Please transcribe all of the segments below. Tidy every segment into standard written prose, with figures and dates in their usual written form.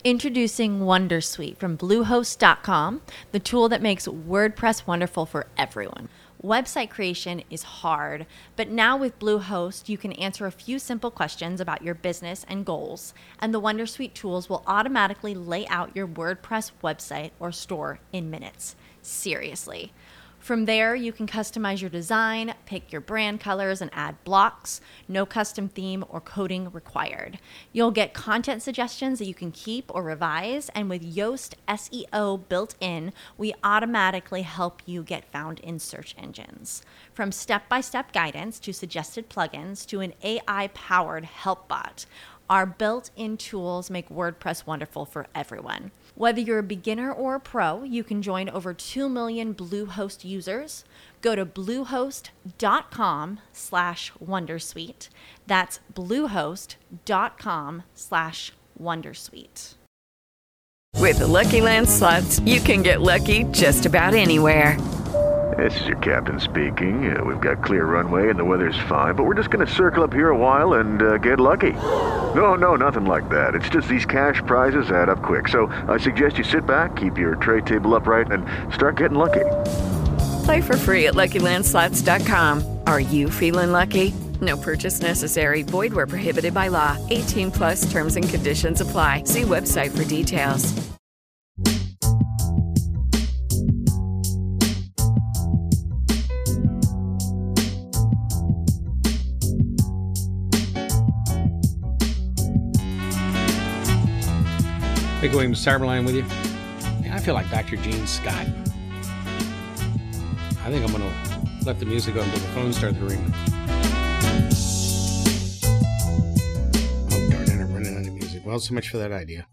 Introducing Wondersuite from Bluehost.com, the tool that makes WordPress wonderful for everyone. Website creation is hard, but now with Bluehost, you can answer a few simple questions about your business and goals, and the Wondersuite tools will automatically lay out your WordPress website or store in minutes. Seriously. From there, you can customize your design, pick your brand colors, and add blocks. No custom theme or coding required. You'll get content suggestions that you can keep or revise, and with Yoast SEO built in, we automatically help you get found in search engines. From step-by-step guidance to suggested plugins to an AI-powered help bot, our built-in tools make WordPress wonderful for everyone. Whether you're a beginner or a pro, you can join over 2 million Bluehost users. Go to bluehost.com/wondersuite. That's bluehost.com/wondersuite. With the Lucky Land Slots, you can get lucky just about anywhere. This is your captain speaking. We've got clear runway and the weather's fine, but we're just going to circle up here a while and get lucky. No, nothing like that. It's just these cash prizes add up quick. So I suggest you sit back, keep your tray table upright, and start getting lucky. Play for free at LuckyLandSlots.com. Are you feeling lucky? No purchase necessary. Void where prohibited by law. 18+ terms and conditions apply. See website for details. Big Williams Cyberline with you. Yeah, I feel like Dr. Gene Scott. I think I'm going to let the music go until the phone starts ringing. Oh, darn it, I'm running out of music. Well, so much for that idea.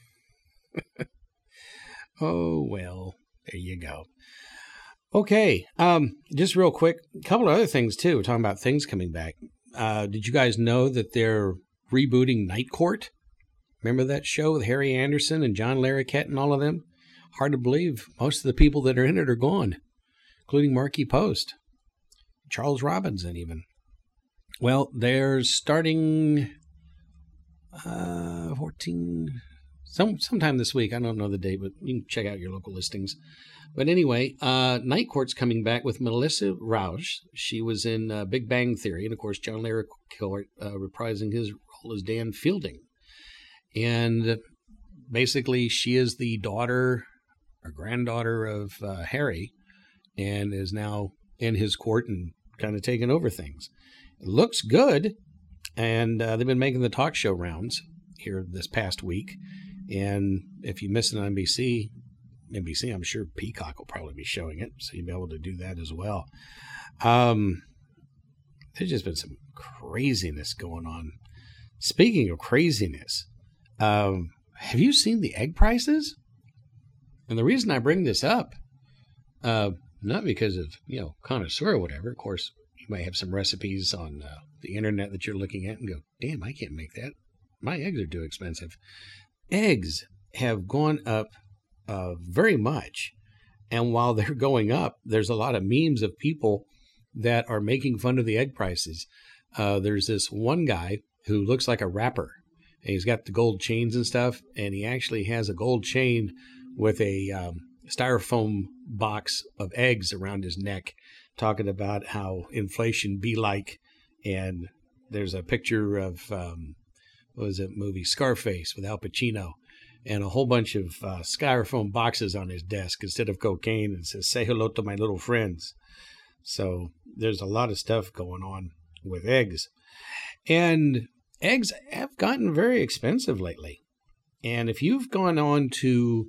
Oh, well, there you go. Okay, just real quick, a couple of other things, too. We're talking about things coming back. Did you guys know that they're rebooting Night Court? Remember that show with Harry Anderson and John Larroquette and all of them? Hard to believe. Most of the people that are in it are gone, including Markie Post, Charles Robinson even. Well, they're starting sometime this week. I don't know the date, but you can check out your local listings. But anyway, Night Court's coming back with Melissa Rauch. She was in Big Bang Theory, and of course, John Larroquette reprising his role as Dan Fielding. And basically, she is the daughter or granddaughter of Harry and is now in his court and kind of taking over things. It looks good. And they've been making the talk show rounds here this past week. And if you miss it on NBC, I'm sure Peacock will probably be showing it. So you'll be able to do that as well. There's just been some craziness going on. Speaking of craziness, have you seen the egg prices? And the reason I bring this up, not because of, connoisseur or whatever. Of course, you might have some recipes on the internet that you're looking at and go, damn, I can't make that. My eggs are too expensive. Eggs have gone up very much. And while they're going up, there's a lot of memes of people that are making fun of the egg prices. There's this one guy who looks like a rapper. And he's got the gold chains and stuff, and he actually has a gold chain with a styrofoam box of eggs around his neck, talking about how inflation be like. And there's a picture of, what was that movie, Scarface with Al Pacino, and a whole bunch of styrofoam boxes on his desk instead of cocaine, and says, "Say hello to my little friends." So there's a lot of stuff going on with eggs. And eggs have gotten very expensive lately. And if you've gone on to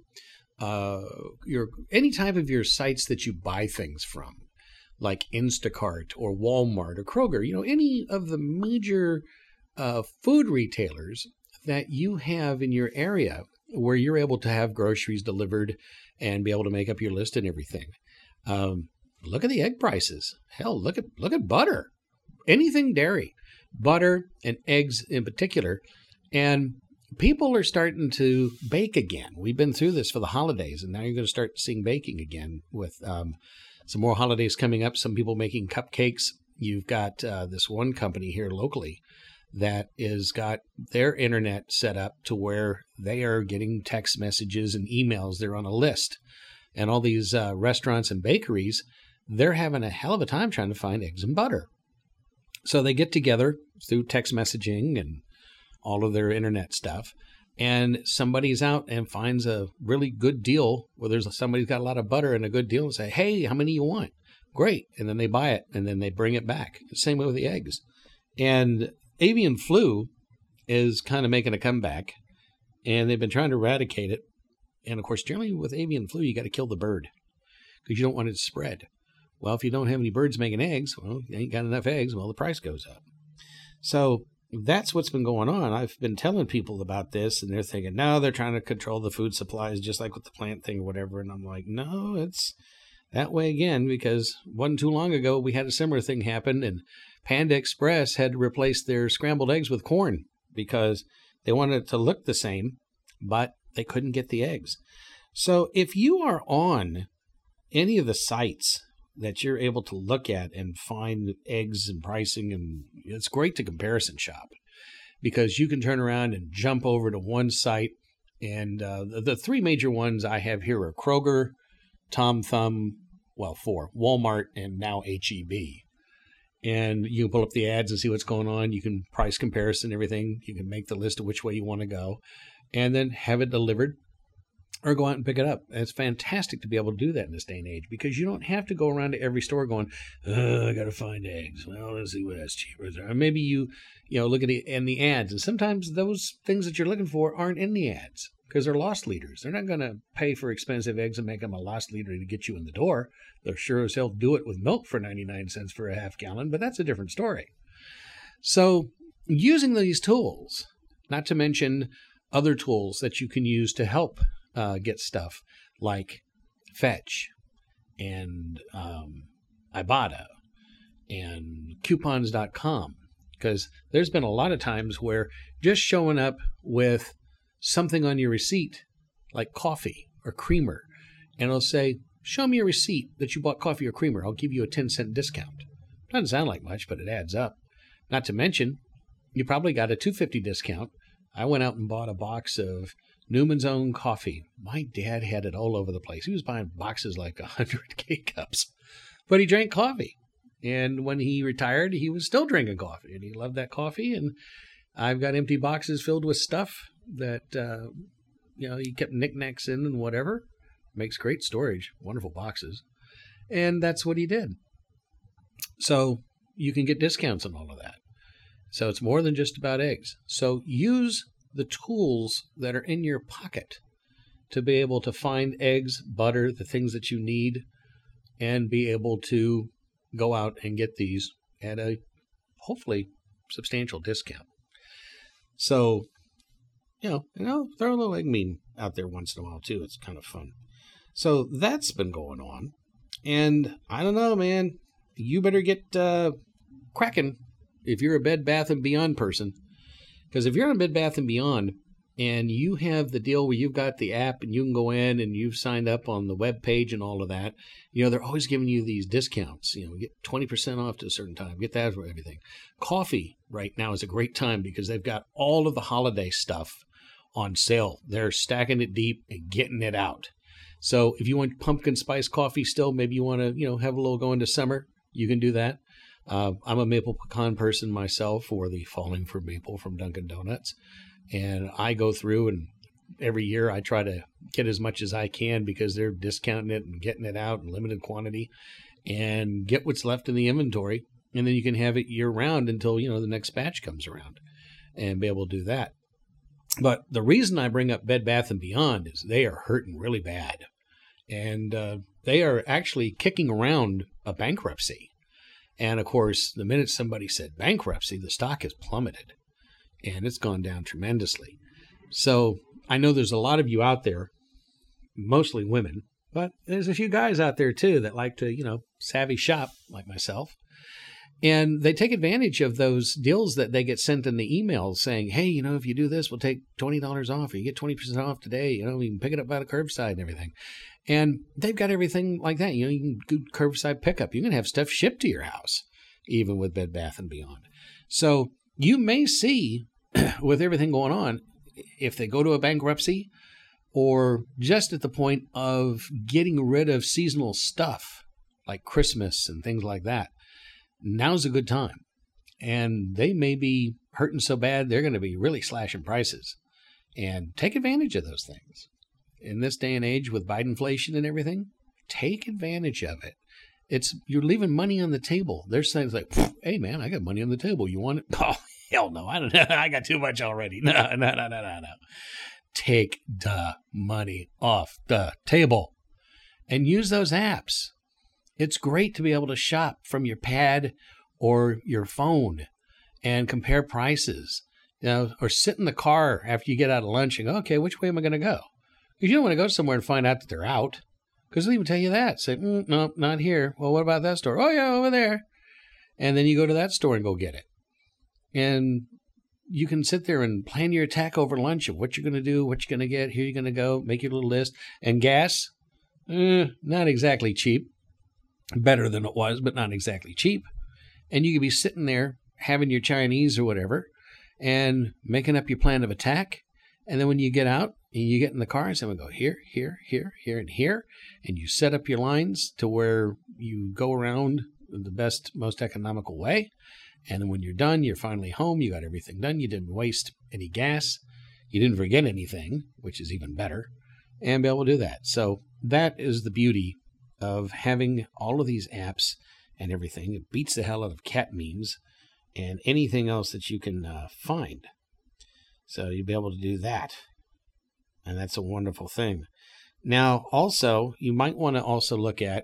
any type of your sites that you buy things from, like Instacart or Walmart or Kroger, any of the major food retailers that you have in your area where you're able to have groceries delivered and be able to make up your list and everything. Look at the egg prices. Hell, look at butter. Anything dairy. Butter and eggs in particular. And people are starting to bake again. We've been through this for the holidays, and now you're going to start seeing baking again with some more holidays coming up. Some people making cupcakes. You've got this one company here locally that is got their internet set up to where they are getting text messages and emails. They're on a list. And all these restaurants and bakeries, they're having a hell of a time trying to find eggs and butter. So they get together through text messaging and all of their internet stuff. And somebody's out and finds a really good deal where there's somebody's got a lot of butter and a good deal and say, hey, how many you want? Great. And then they buy it and then they bring it back. Same way with the eggs. And avian flu is kind of making a comeback, and they've been trying to eradicate it. And of course, generally with avian flu, you got to kill the bird because you don't want it to spread. Well, if you don't have any birds making eggs, well, you ain't got enough eggs. Well, the price goes up. So that's what's been going on. I've been telling people about this, and they're thinking, no, they're trying to control the food supplies just like with the plant thing or whatever. And I'm like, no, it's that way again, because wasn't too long ago we had a similar thing happen, and Panda Express had to replace their scrambled eggs with corn because they wanted it to look the same, but they couldn't get the eggs. So if you are on any of the sites that you're able to look at and find eggs and pricing, and it's great to comparison shop because you can turn around and jump over to one site. And the three major ones I have here are Kroger, Tom Thumb, four, Walmart, and now H-E-B. And you can pull up the ads and see what's going on. You can price comparison, everything. You can make the list of which way you want to go and then have it delivered or go out and pick it up. And it's fantastic to be able to do that in this day and age because you don't have to go around to every store going, I got to find eggs. Well, let's see what that's cheaper. Or maybe you look at the ads, and sometimes those things that you're looking for aren't in the ads because they're loss leaders. They're not going to pay for expensive eggs and make them a loss leader to get you in the door. They're sure as hell do it with milk for 99 cents for a half gallon, but that's a different story. So using these tools, not to mention other tools that you can use to help get stuff like Fetch and Ibotta and coupons.com, because there's been a lot of times where just showing up with something on your receipt like coffee or creamer, and it'll say, show me a receipt that you bought coffee or creamer. I'll give you a 10-cent discount. Doesn't sound like much, but it adds up. Not to mention, you probably got a $2.50 discount. I went out and bought a box of Newman's Own coffee. My dad had it all over the place. He was buying boxes like 100 K-Cups, but he drank coffee. And when he retired, he was still drinking coffee, and he loved that coffee. And I've got empty boxes filled with stuff that, he kept knickknacks in and whatever. Makes great storage, wonderful boxes. And that's what he did. So you can get discounts on all of that. So it's more than just about eggs. So use the tools that are in your pocket to be able to find eggs, butter, the things that you need, and be able to go out and get these at a hopefully substantial discount. So, throw a little egg meme out there once in a while too. It's kind of fun. So that's been going on. And I don't know, man, you better get cracking if you're a Bed Bath & Beyond person. Because if you're on Bed Bath & Beyond and you have the deal where you've got the app and you can go in and you've signed up on the web page and all of that, they're always giving you these discounts. Get 20% off to a certain time. Get that for everything. Coffee right now is a great time because they've got all of the holiday stuff on sale. They're stacking it deep and getting it out. So if you want pumpkin spice coffee still, maybe you want to, have a little go into summer, you can do that. I'm a maple pecan person myself, or the Falling for Maple from Dunkin' Donuts. And I go through and every year I try to get as much as I can because they're discounting it and getting it out in limited quantity and get what's left in the inventory. And then you can have it year round until, the next batch comes around and be able to do that. But the reason I bring up Bed Bath & Beyond is they are hurting really bad. And they are actually kicking around a bankruptcy. And, of course, the minute somebody said bankruptcy, the stock has plummeted. And it's gone down tremendously. So I know there's a lot of you out there, mostly women, but there's a few guys out there, too, that like to, savvy shop like myself. And they take advantage of those deals that they get sent in the emails saying, hey, if you do this, we'll take $20 off, or you get 20% off today. We can pick it up by the curbside and everything. And they've got everything like that. You can do curbside pickup. You can have stuff shipped to your house, even with Bed Bath & Beyond. So you may see with everything going on, if they go to a bankruptcy or just at the point of getting rid of seasonal stuff like Christmas and things like that, now's a good time. And they may be hurting so bad, they're going to be really slashing prices. And take advantage of those things. In this day and age with Bidenflation and everything, take advantage of it. You're leaving money on the table. There's things like, hey man, I got money on the table. You want it? Oh, hell no. I don't know. I got too much already. No. Take the money off the table and use those apps. It's great to be able to shop from your pad or your phone and compare prices, or sit in the car after you get out of lunch and go, okay, which way am I going to go? Because you don't want to go somewhere and find out that they're out. Because they'll even tell you that. Say, no, not here. Well, what about that store? Oh, yeah, over there. And then you go to that store and go get it. And you can sit there and plan your attack over lunch of what you're going to do, what you're going to get, here you're going to go, make your little list. And gas, not exactly cheap. Better than it was, but not exactly cheap. And you could be sitting there having your Chinese or whatever and making up your plan of attack. And then when you get out and you get in the car, someone go here, here, here, here, and here. And you set up your lines to where you go around the best, most economical way. And then when you're done, you're finally home. You got everything done. You didn't waste any gas. You didn't forget anything, which is even better, and be able to do that. So that is the beauty of having all of these apps and everything. It beats the hell out of cat memes and anything else that you can find. So you'll be able to do that. And that's a wonderful thing. Now, also, you might want to also look at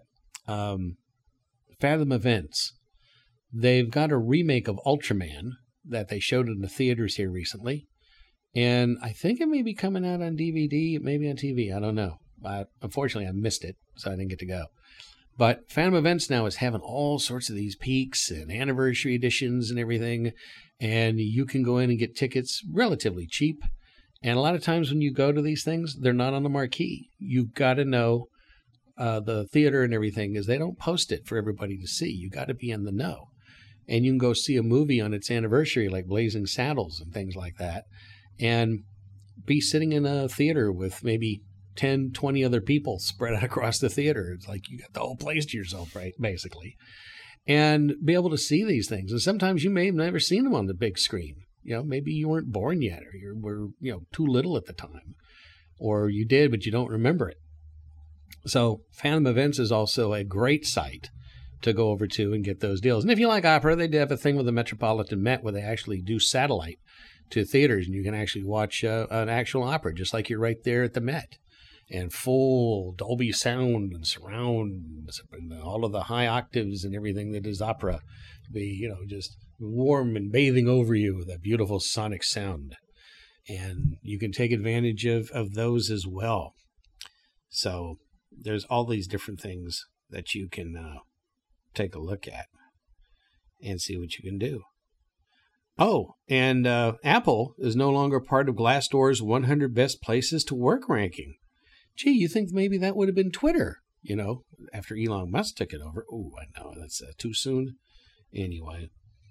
Fathom Events. They've got a remake of Ultraman that they showed in the theaters here recently. And I think it may be coming out on DVD, maybe on TV. I don't know. But unfortunately, I missed it, so I didn't get to go. But Fathom Events now is having all sorts of these peaks and anniversary editions and everything. And you can go in and get tickets relatively cheap. And a lot of times when you go to these things, they're not on the marquee. You've got to know the theater and everything, is they don't post it for everybody to see. You got to be in the know. And you can go see a movie on its anniversary like Blazing Saddles and things like that. And be sitting in a theater with maybe 10, 20 other people spread out across the theater. It's like you got the whole place to yourself, right? Basically. And be able to see these things. And sometimes you may have never seen them on the big screen. Maybe you weren't born yet, or you were, too little at the time, or you did, but you don't remember it. So Fathom Events is also a great site to go over to and get those deals. And if you like opera, they do have a thing with the Metropolitan Met where they actually do satellite to theaters, and you can actually watch an actual opera, just like you're right there at the Met. And full Dolby sound and surround and all of the high octaves and everything that is opera to be, just warm and bathing over you with that beautiful sonic sound. And you can take advantage of those as well. So there's all these different things that you can take a look at and see what you can do. Oh, and Apple is no longer part of Glassdoor's 100 Best Places to Work ranking. Gee, you think maybe that would have been Twitter, after Elon Musk took it over. Oh, I know, that's too soon. Anyway,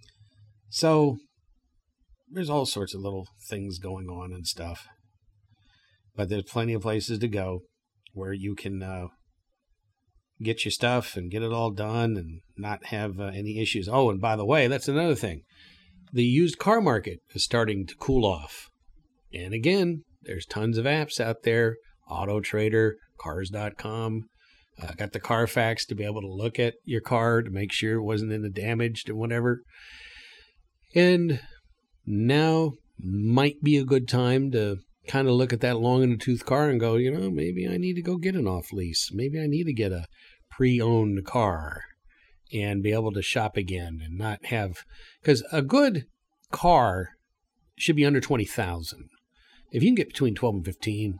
so there's all sorts of little things going on and stuff. But there's plenty of places to go where you can get your stuff and get it all done and not have any issues. Oh, and by the way, that's another thing. The used car market is starting to cool off. And again, there's tons of apps out there. Auto Trader, Cars.com. Got the Carfax to be able to look at your car to make sure it wasn't in the damaged or whatever. And now might be a good time to kind of look at that long in the tooth car and go, maybe I need to go get an off lease. Maybe I need to get a pre-owned car and be able to shop again and not have, because a good car should be under 20,000. If you can get between 12 and 15,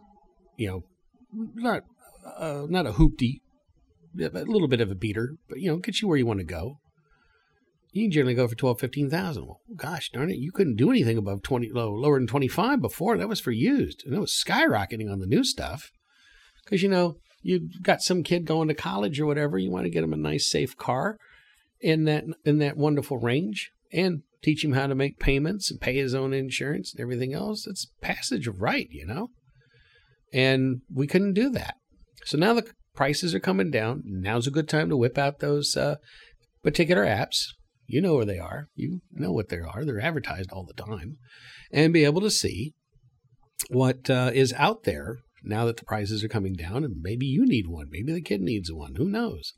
not a hoopty, a little bit of a beater, but get you where you want to go. You can generally go for 12, 15,000. Well, gosh darn it, you couldn't do anything above 20, lower than 25 before. That was for used, and it was skyrocketing on the new stuff. Because you've got some kid going to college or whatever. You want to get him a nice, safe car in that wonderful range, and teach him how to make payments and pay his own insurance and everything else. It's passage of right, And we couldn't do that. So now the prices are coming down. Now's a good time to whip out those particular apps. You know where they are. You know what they are. They're advertised all the time. And be able to see what is out there now that the prices are coming down. And maybe you need one. Maybe the kid needs one. Who knows?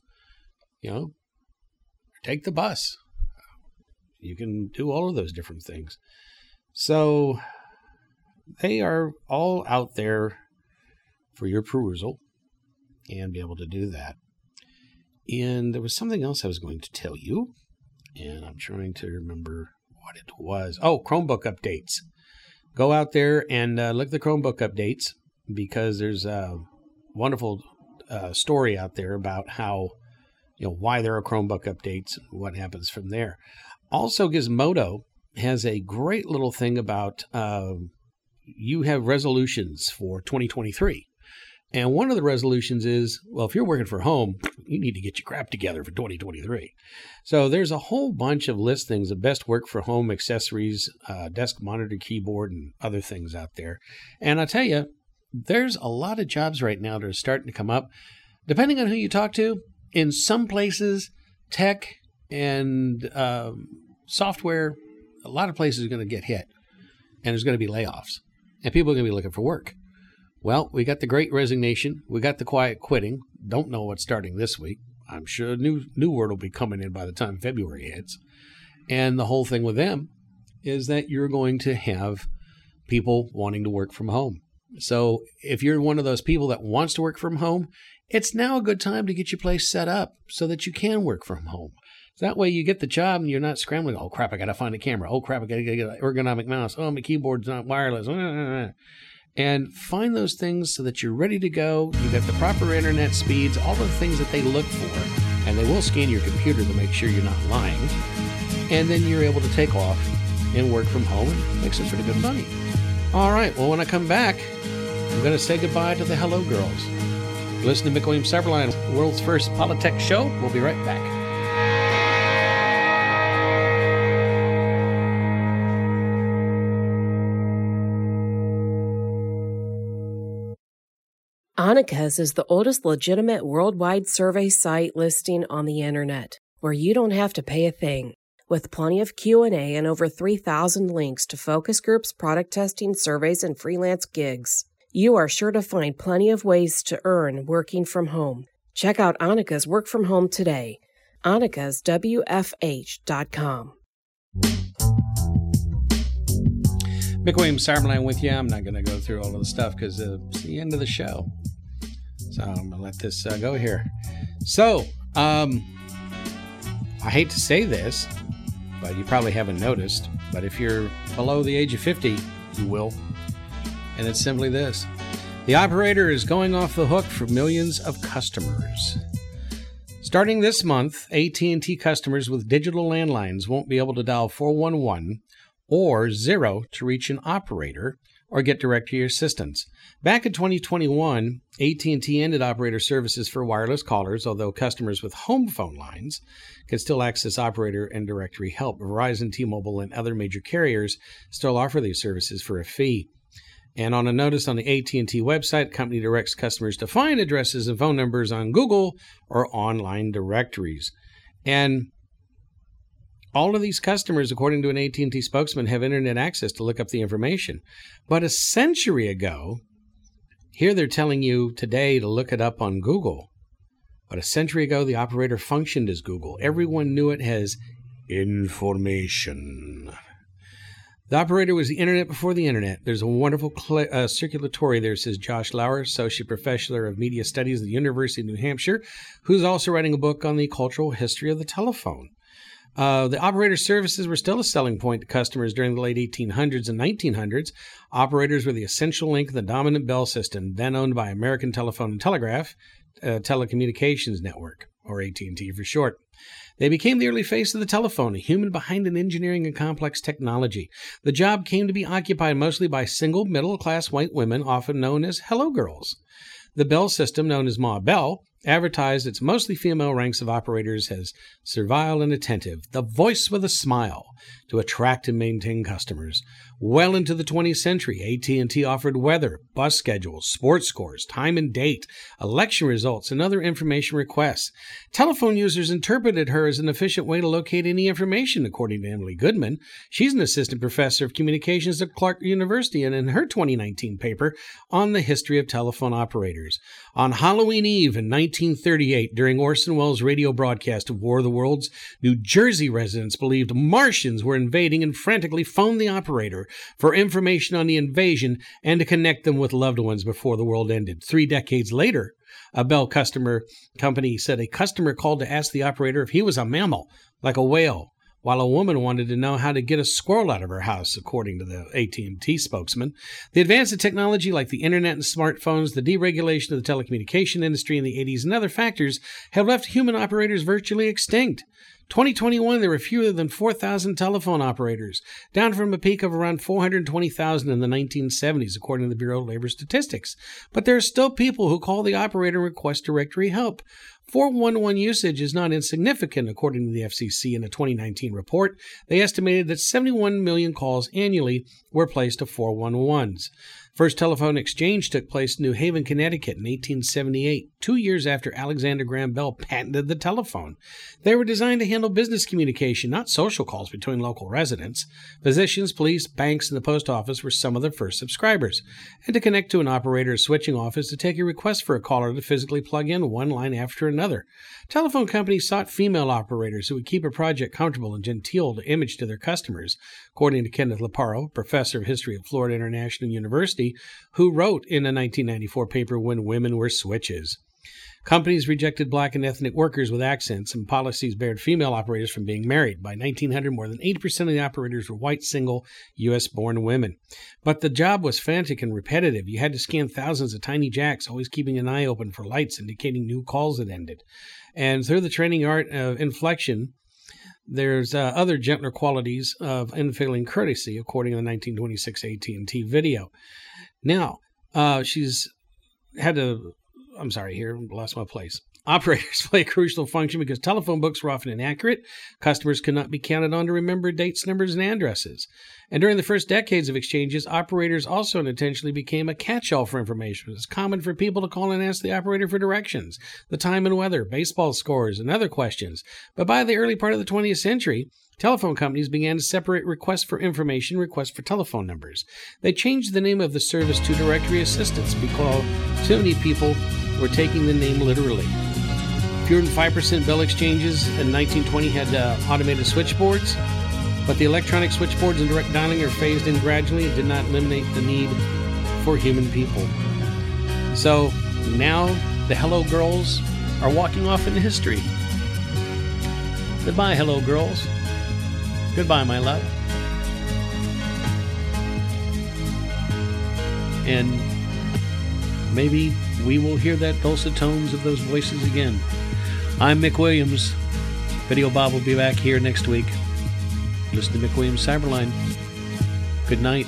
Take the bus. You can do all of those different things. So they are all out there for your perusal and be able to do that. And there was something else I was going to tell you, and I'm trying to remember what it was. Oh, Chromebook updates. Go out there and look at the Chromebook updates, because there's a wonderful story out there about how, why there are Chromebook updates and what happens from there. Also, Gizmodo has a great little thing about you have resolutions for 2023. And one of the resolutions is, well, if you're working from home, you need to get your crap together for 2023. So there's a whole bunch of listings of best work from home accessories, desk monitor, keyboard, and other things out there. And I tell you, there's a lot of jobs right now that are starting to come up. Depending on who you talk to, in some places, tech and software, a lot of places are going to get hit, and there's going to be layoffs, and people are going to be looking for work. Well, we got the Great Resignation. We got the quiet quitting. Don't know what's starting this week. I'm sure new word will be coming in by the time February hits. And the whole thing with them is that you're going to have people wanting to work from home. So if you're one of those people that wants to work from home, it's now a good time to get your place set up so that you can work from home. So that way you get the job and you're not scrambling. Oh, crap, I got to find a camera. Oh, crap, I got to get an ergonomic mouse. Oh, my keyboard's not wireless. And find those things so that you're ready to go. You got the proper internet speeds, all the things that they look for. And they will scan your computer to make sure you're not lying. And then you're able to take off and work from home and make some pretty good money. All right, well, when I come back, I'm going to say goodbye to the Hello Girls. Listen to Mick Williams Cyberline, the world's first Politics show. We'll be right back. Anika's is the oldest legitimate worldwide survey site listing on the internet, where you don't have to pay a thing. With plenty of Q&A and over 3,000 links to focus groups, product testing, surveys, and freelance gigs, you are sure to find plenty of ways to earn working from home. Check out Anika's Work From Home today. AnikasWFH.com. Mick Williams Cyberline with you. I'm not going to go through all of the stuff because it's the end of the show. So I'm going to let this go here. So, I hate to say this, but you probably haven't noticed. But if you're below the age of 50, you will. And it's simply this. The operator is going off the hook for millions of customers. Starting this month, AT&T customers with digital landlines won't be able to dial 411 or 0 to reach an operator or get directory assistance. Back in 2021, AT&T ended operator services for wireless callers, although customers with home phone lines can still access operator and directory help. Verizon, T-Mobile, and other major carriers still offer these services for a fee. And on a notice on the AT&T website, the company directs customers to find addresses and phone numbers on Google or online directories. And all of these customers, according to an AT&T spokesman, have internet access to look up the information. But a century ago, here they're telling you today to look it up on Google. But a century ago, the operator functioned as Google. Everyone knew it as information. The operator was the internet before the internet. There's a wonderful circulatory there, says Josh Lauer, Associate Professor of Media Studies at the University of New Hampshire, who's also writing a book on the cultural history of the telephone. The operator services were still a selling point to customers during the late 1800s and 1900s. Operators were the essential link in the dominant Bell system, then owned by American Telephone and Telegraph Telecommunications Network, or AT&T for short. They became the early face of the telephone, a human behind an engineering and complex technology. The job came to be occupied mostly by single middle-class white women, often known as Hello Girls. The Bell system, known as Ma Bell, advertised its mostly female ranks of operators as servile and attentive, the voice with a smile, to attract and maintain customers. Well into the 20th century, AT&T offered weather, bus schedules, sports scores, time and date, election results, and other information requests. Telephone users interpreted her as an efficient way to locate any information, according to Emily Goodman. She's an assistant professor of communications at Clark University, and in her 2019 paper on the history of telephone operators. On Halloween Eve in 1938, during Orson Welles' radio broadcast of War of the Worlds, New Jersey residents believed Martians were invading and frantically phoned the operator for information on the invasion and to connect them with loved ones before the world ended. 3 decades later, a Bell customer company said a customer called to ask the operator if he was a mammal, like a whale, while a woman wanted to know how to get a squirrel out of her house, according to the AT&T spokesman. The advance of technology like the internet and smartphones, the deregulation of the telecommunication industry in the 80s, and other factors have left human operators virtually extinct. 2021, there were fewer than 4,000 telephone operators, down from a peak of around 420,000 in the 1970s, according to the Bureau of Labor Statistics. But there are still people who call the operator and request directory help. 411 usage is not insignificant, according to the FCC in a 2019 report. They estimated that 71 million calls annually were placed to 411s. First telephone exchange took place in New Haven, Connecticut in 1878, 2 years after Alexander Graham Bell patented the telephone. They were designed to handle business communication, not social calls between local residents. Physicians, police, banks, and the post office were some of the first subscribers. And to connect to an operator's switching office to take a request for a caller to physically plug in one line after another. Telephone companies sought female operators who would keep a project comfortable and genteel to image to their customers, according to Kenneth Leparo, professor of history at Florida International University, who wrote in a 1994 paper, When Women Were Switches. Companies rejected black and ethnic workers with accents, and policies barred female operators from being married. By 1900, more than 80% of the operators were white, single, U.S.-born women. But the job was frantic and repetitive. You had to scan thousands of tiny jacks, always keeping an eye open for lights indicating new calls that ended. And through the training art of inflection, there's other gentler qualities of unfailing courtesy, according to the 1926 AT&T video. Now, she's had to... I'm sorry, here, lost my place. Operators play a crucial function because telephone books were often inaccurate. Customers could not be counted on to remember dates, numbers, and addresses. And during the first decades of exchanges, operators also unintentionally became a catch-all for information. It's common for people to call and ask the operator for directions, the time and weather, baseball scores, and other questions. But by the early part of the 20th century, telephone companies began to separate requests for information, requests for telephone numbers. They changed the name of the service to Directory Assistance because too many people were taking the name literally. Fewer than 5% Bell exchanges in 1920 had automated switchboards, but the electronic switchboards and direct dialing are phased in gradually and did not eliminate the need for human people. So now the Hello Girls are walking off into history. Goodbye, Hello Girls. Goodbye, my love. And maybe we will hear that dulcet tones of those voices again. I'm Mick Williams. Video Bob will be back here next week. Listen to Mick Williams Cyberline. Good night.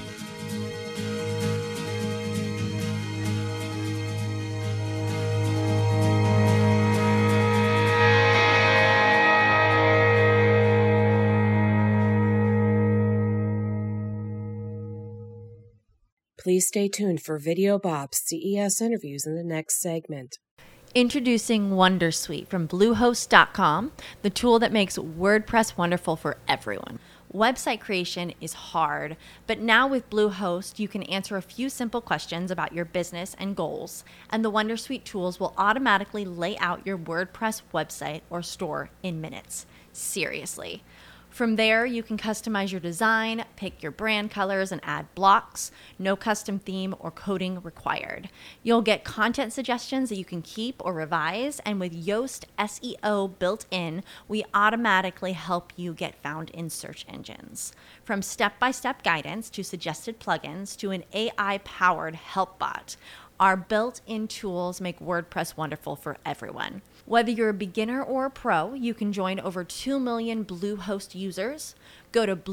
Please stay tuned for Video Bob's CES interviews in the next segment. Introducing Wondersuite from Bluehost.com, the tool that makes WordPress wonderful for everyone. Website creation is hard, but now with Bluehost, you can answer a few simple questions about your business and goals, and the Wondersuite tools will automatically lay out your WordPress website or store in minutes. Seriously. From there, you can customize your design, pick your brand colors, and add blocks. No custom theme or coding required. You'll get content suggestions that you can keep or revise, and with Yoast SEO built in, we automatically help you get found in search engines. From step-by-step guidance to suggested plugins to an AI-powered help bot, our built-in tools make WordPress wonderful for everyone. Whether you're a beginner or a pro, you can join over 2 million Bluehost users. Go to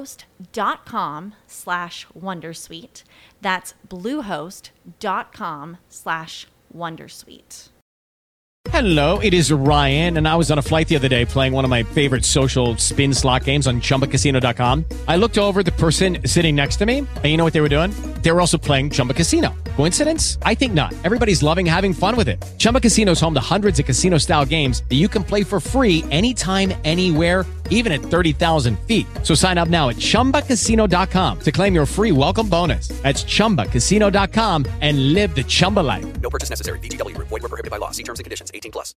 bluehost.com/wondersuite. That's bluehost.com/wondersuite. Hello, it is Ryan, and I was on a flight the other day playing one of my favorite social spin slot games on ChumbaCasino.com. I looked over at the person sitting next to me, and you know what they were doing? They were also playing Chumba Casino. Coincidence? I think not. Everybody's loving having fun with it. Chumba Casino is home to hundreds of casino-style games that you can play for free anytime, anywhere, even at 30,000 feet. So sign up now at ChumbaCasino.com to claim your free welcome bonus. That's ChumbaCasino.com and live the Chumba life. No purchase necessary. VGW. Void where prohibited by law. See terms and conditions. 18+.